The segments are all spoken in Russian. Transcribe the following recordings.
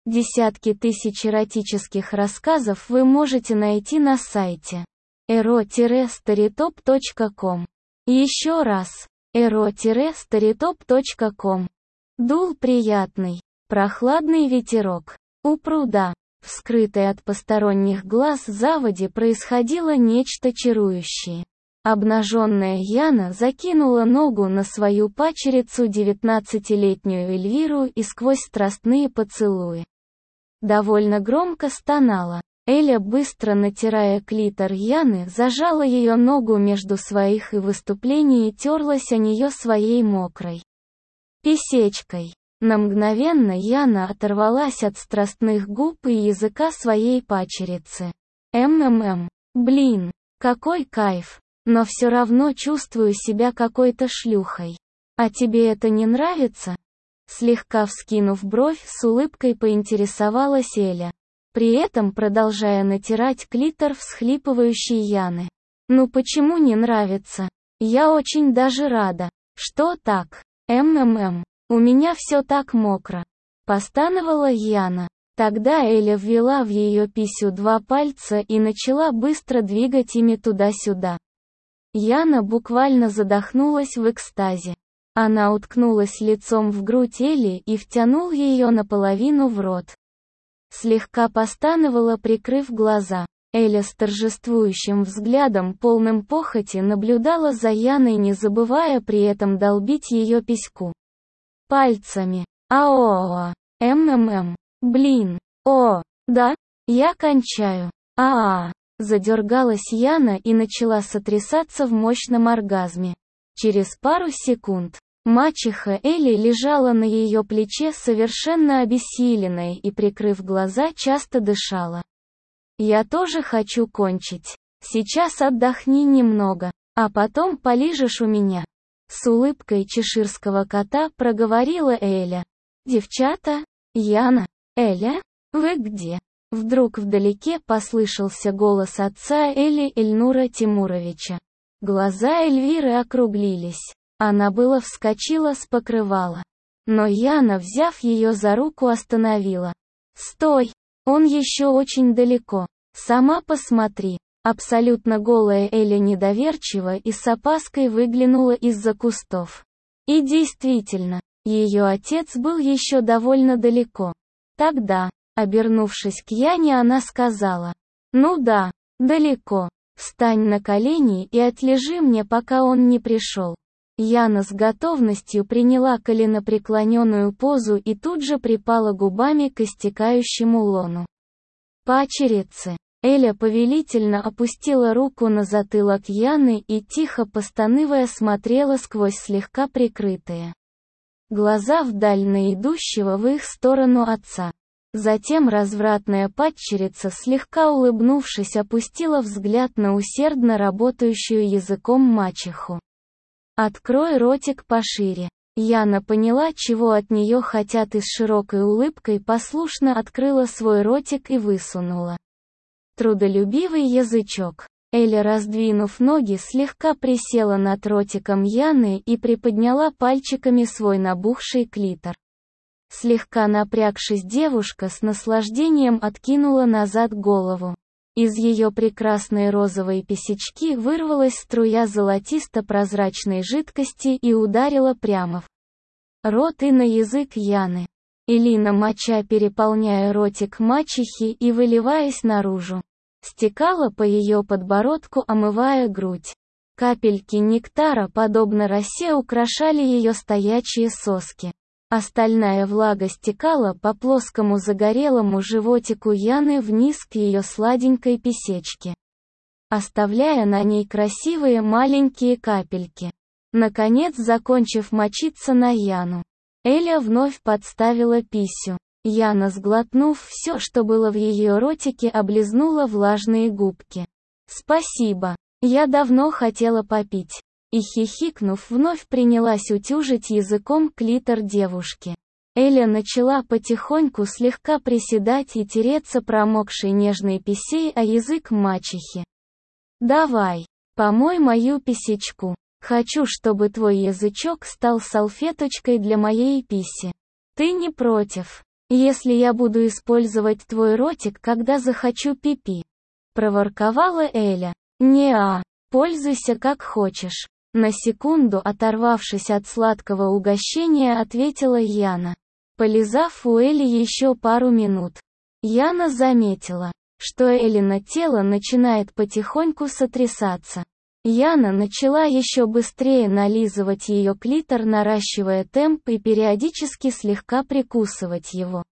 Десятки тысяч эротических рассказов вы можете найти на сайте ero-storytop.com. Еще раз, ero-storytop.com. Дул приятный, прохладный ветерок. У пруда, в скрытой от посторонних глаз заводе, происходило нечто чарующее. Обнаженная Яна закинула ногу на свою падчерицу 19-летнюю Эльвиру и сквозь страстные поцелуи довольно громко стонала. Эля, быстро натирая клитор Яны, зажала ее ногу между своих и в выступлении терлась о нее своей мокрой писечкой. На мгновенно Яна оторвалась от страстных губ и языка своей падчерицы. Блин, какой кайф, но все равно чувствую себя какой-то шлюхой. А тебе это не нравится? Слегка вскинув бровь, с улыбкой поинтересовалась Эля, при этом продолжая натирать клитор всхлипывающей Яны. Ну почему не нравится? Я очень даже рада. Что так? У меня все так мокро. Постановала Яна. Тогда Эля ввела в ее писю 2 пальца и начала быстро двигать ими туда-сюда. Яна буквально задохнулась в экстазе. Она уткнулась лицом в грудь Эли и втянул ее наполовину в рот. Слегка постановала, прикрыв глаза. Эля с торжествующим взглядом, полным похоти, наблюдала за Яной, не забывая при этом долбить ее письку пальцами. Аоо, блин, о, да, я кончаю. Задергалась Яна и начала сотрясаться в мощном оргазме. Через пару секунд мачеха Эли лежала на ее плече совершенно обессиленная и, прикрыв глаза, часто дышала. «Я тоже хочу кончить. Сейчас отдохни немного, а потом полижешь у меня». С улыбкой чеширского кота проговорила Эля. «Девчата? Яна? Эля? Вы где?» Вдруг вдалеке послышался голос отца Эли, Эльнура Тимуровича. Глаза Эльвиры округлились. Она было вскочила с покрывала. Но Яна, взяв ее за руку, остановила. «Стой! Он еще очень далеко. Сама посмотри». Абсолютно голая Эля недоверчиво и с опаской выглянула из-за кустов. И действительно, ее отец был еще довольно далеко. Тогда, обернувшись к Яне, она сказала: «Ну да, далеко. Встань на колени и отлежи мне, пока он не пришел». Яна с готовностью приняла коленопреклоненную позу и тут же припала губами к истекающему лону падчерицы. Эля повелительно опустила руку на затылок Яны и, тихо постанывая, смотрела сквозь слегка прикрытые глаза вдаль на идущего в их сторону отца. Затем развратная падчерица, слегка улыбнувшись, опустила взгляд на усердно работающую языком мачеху. «Открой ротик пошире». Яна поняла, чего от нее хотят, и с широкой улыбкой послушно открыла свой ротик и высунула трудолюбивый язычок. Эля, раздвинув ноги, слегка присела над ротиком Яны и приподняла пальчиками свой набухший клитор. Слегка напрягшись, девушка с наслаждением откинула назад голову. Из ее прекрасной розовой писечки вырвалась струя золотисто-прозрачной жидкости и ударила прямо в рот и на язык Яны. Элина, моча, переполняя ротик мачехи и выливаясь наружу, стекала по ее подбородку, омывая грудь. Капельки нектара, подобно росе, украшали ее стоячие соски. Остальная влага стекала по плоскому загорелому животику Яны вниз к ее сладенькой писечке, оставляя на ней красивые маленькие капельки. Наконец, закончив мочиться на Яну, Эля вновь подставила писю. Яна, сглотнув все, что было в ее ротике, облизнула влажные губки. «Спасибо. Я давно хотела попить». И, хихикнув, вновь принялась утюжить языком клитор девушки. Эля начала потихоньку слегка приседать и тереться промокшей нежной писей о язык мачехи. «Давай, помой мою писечку. Хочу, чтобы твой язычок стал салфеточкой для моей писи. Ты не против?» если я буду использовать твой ротик, когда захочу пипи?» Проворковала Эля. «Не-а, пользуйся как хочешь». На секунду оторвавшись от сладкого угощения, ответила Яна. Полизав у Эли еще пару минут, Яна заметила, что Элина тело начинает потихоньку сотрясаться. Яна начала еще быстрее нализывать ее клитор, наращивая темп и периодически слегка прикусывать его.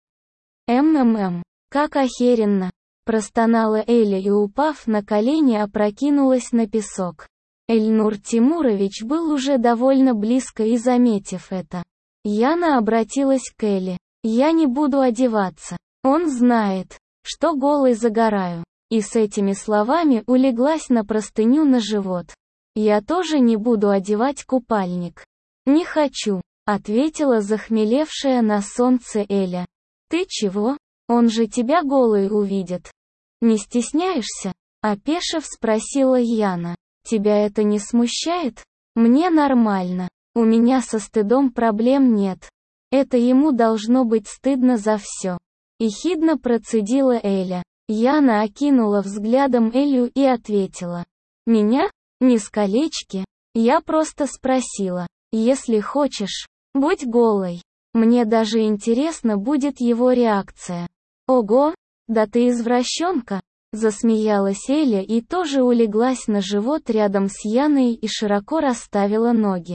Как охеренно!» Простонала Эля и, упав на колени, опрокинулась на песок. Эльнур Тимурович был уже довольно близко и, заметив это, Яна обратилась к Эле. «Я не буду одеваться. Он знает, что голой загораю». И с этими словами улеглась на простыню на живот. «Я тоже не буду одевать купальник». «Не хочу», — ответила захмелевшая на солнце Эля. «Ты чего? Он же тебя голой увидит». «Не стесняешься?» — опешив спросила Яна. «Тебя это не смущает? Мне нормально. У меня со стыдом проблем нет. Это ему должно быть стыдно за все». Ехидно процедила Эля. Яна окинула взглядом Элю и ответила. «Меня? Не с колечки. Я просто спросила. Если хочешь, будь голой. Мне даже интересно будет его реакция». «Ого, да ты извращенка!» Засмеялась Эля и тоже улеглась на живот рядом с Яной и широко расставила ноги.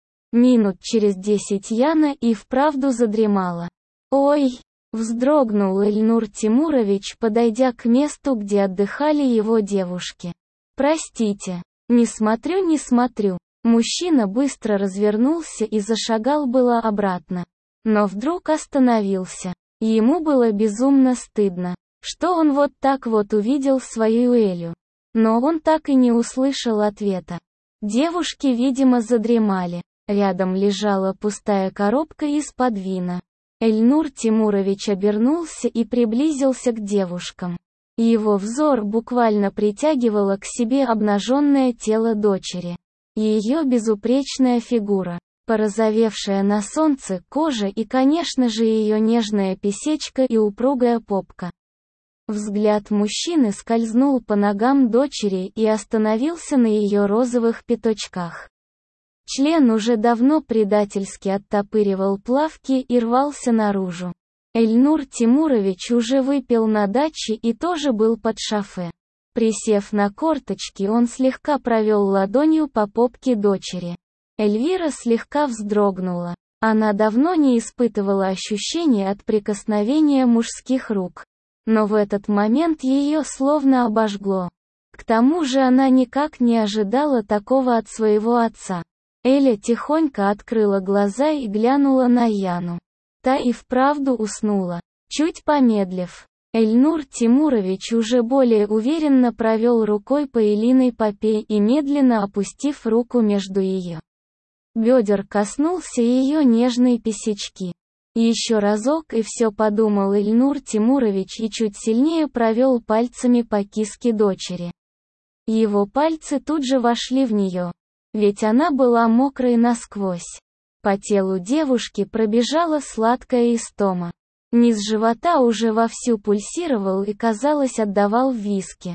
Минут через 10 Яна и вправду задремала. «Ой!» — вздрогнул Эльнур Тимурович, подойдя к месту, где отдыхали его девушки. «Простите, не смотрю». Мужчина быстро развернулся и зашагал было обратно. Но вдруг остановился. Ему было безумно стыдно, что он вот так вот увидел свою Элю. Но он так и не услышал ответа. Девушки, видимо, задремали. Рядом лежала пустая коробка из-под вина. Эльнур Тимурович обернулся и приблизился к девушкам. Его взор буквально притягивало к себе обнаженное тело дочери. Ее безупречная фигура, порозовевшая на солнце кожа и, конечно же, ее нежная писечка и упругая попка. Взгляд мужчины скользнул по ногам дочери и остановился на ее розовых пяточках. Член уже давно предательски оттопыривал плавки и рвался наружу. Эльнур Тимурович уже выпил на даче и тоже был под шофе. Присев на корточки, он слегка провел ладонью по попке дочери. Эльвира слегка вздрогнула. Она давно не испытывала ощущения от прикосновения мужских рук. Но в этот момент ее словно обожгло. К тому же она никак не ожидала такого от своего отца. Эля тихонько открыла глаза и глянула на Яну. Та и вправду уснула. Чуть помедлив, Эльнур Тимурович уже более уверенно провел рукой по Элиной попе и, медленно опустив руку между ее бедер, коснулся ее нежной писечки. Еще разок и все, подумал Эльнур Тимурович и чуть сильнее провел пальцами по киске дочери. Его пальцы тут же вошли в нее. Ведь она была мокрой насквозь. По телу девушки пробежала сладкая истома. Низ живота уже вовсю пульсировал и, казалось, отдавал виски.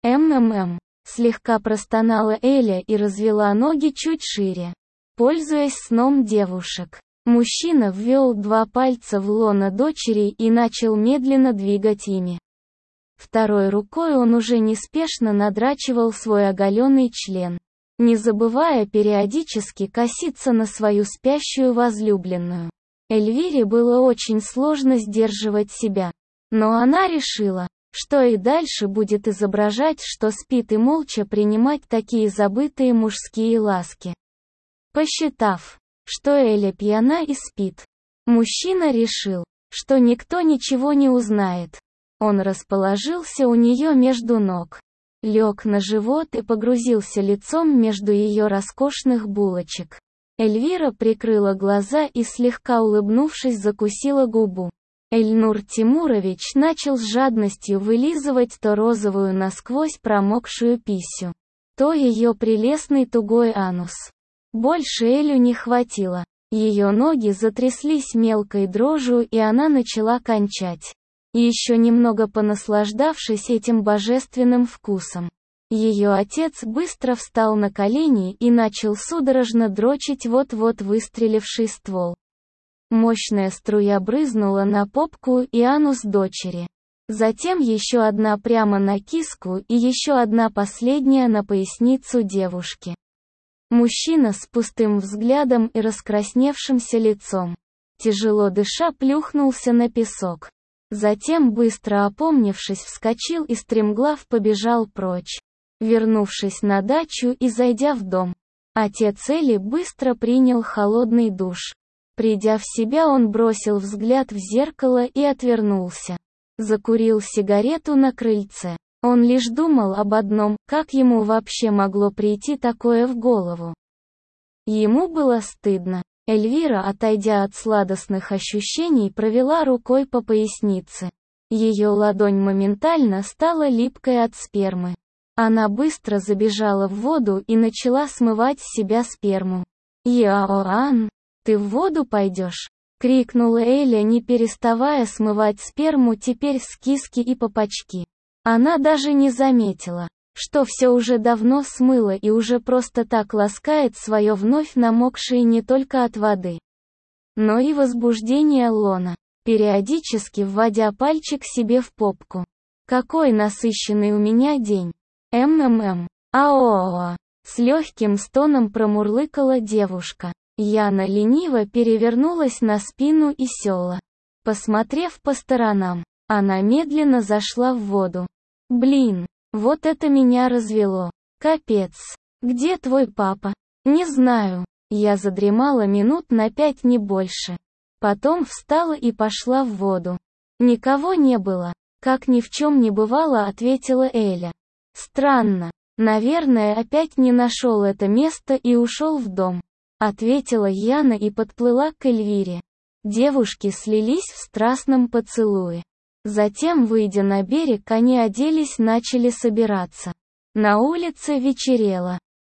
Слегка простонала Эля и развела ноги чуть шире. Пользуясь сном девушек, мужчина ввел 2 пальца в лоно дочери и начал медленно двигать ими. Второй рукой он уже неспешно надрачивал свой оголенный член, не забывая периодически коситься на свою спящую возлюбленную. Эльвире было очень сложно сдерживать себя. Но она решила, что и дальше будет изображать, что спит, и молча принимать такие забытые мужские ласки. Посчитав, что Эля пьяна и спит, мужчина решил, что никто ничего не узнает. Он расположился у нее между ног, лег на живот и погрузился лицом между ее роскошных булочек. Эльвира прикрыла глаза и, слегка улыбнувшись, закусила губу. Эльнур Тимурович начал с жадностью вылизывать то розовую насквозь промокшую писю, то ее прелестный тугой анус. Больше Элю не хватило. Ее ноги затряслись мелкой дрожью, и она начала кончать. Еще немного понаслаждавшись этим божественным вкусом, ее отец быстро встал на колени и начал судорожно дрочить вот-вот выстреливший ствол. Мощная струя брызнула на попку и анус дочери. Затем еще одна прямо на киску и еще одна последняя на поясницу девушки. Мужчина с пустым взглядом и раскрасневшимся лицом, тяжело дыша, плюхнулся на песок. Затем, быстро опомнившись, вскочил и стремглав побежал прочь. Вернувшись на дачу и зайдя в дом, отец Эли быстро принял холодный душ. Придя в себя, он бросил взгляд в зеркало и отвернулся. Закурил сигарету на крыльце. Он лишь думал об одном: как ему вообще могло прийти такое в голову. Ему было стыдно. Эльвира, отойдя от сладостных ощущений, провела рукой по пояснице. Ее ладонь моментально стала липкой от спермы. Она быстро забежала в воду и начала смывать с себя сперму. «Иоанн, ты в воду пойдешь?» — крикнула Эля, не переставая смывать сперму теперь с киски и попочки. Она даже не заметила, что все уже давно смыло и уже просто так ласкает свое вновь намокшее не только от воды, но и возбуждение лона, периодически вводя пальчик себе в попку. «Какой насыщенный у меня день! Аоа!» С легким стоном промурлыкала девушка. Яна лениво перевернулась на спину и села. Посмотрев по сторонам, она медленно зашла в воду. «Блин, вот это меня развело. Капец. Где твой папа?» «Не знаю». Я задремала минут на 5, не больше. Потом встала и пошла в воду. «Никого не было», — как ни в чем не бывало, ответила Эля. «Странно. Наверное, опять не нашел это место и ушел в дом», — ответила Яна и подплыла к Эльвире. Девушки слились в страстном поцелуе. Затем, выйдя на берег, они оделись, начали собираться. На улице вечерело.